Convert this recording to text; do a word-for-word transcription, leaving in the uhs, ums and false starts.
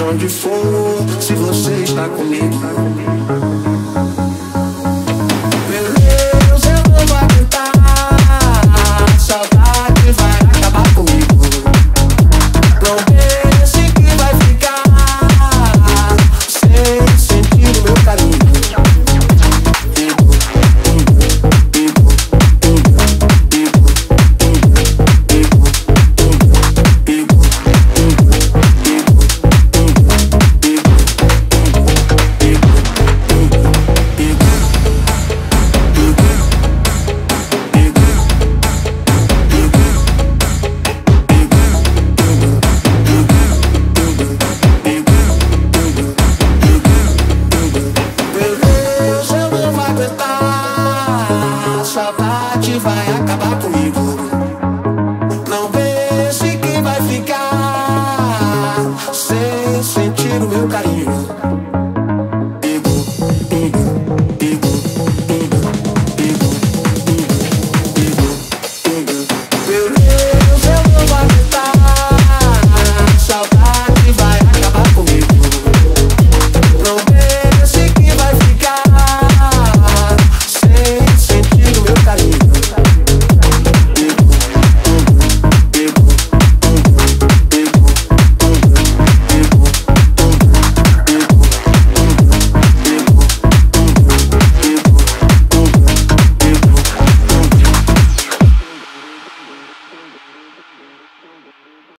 onde for, se você está comigo. Meu Deus, eu não vou aguentar, a saudade vai acabar comigo. Não pense que vai ficar sem sentir o meu carinho. A saudade vai acabar comigo.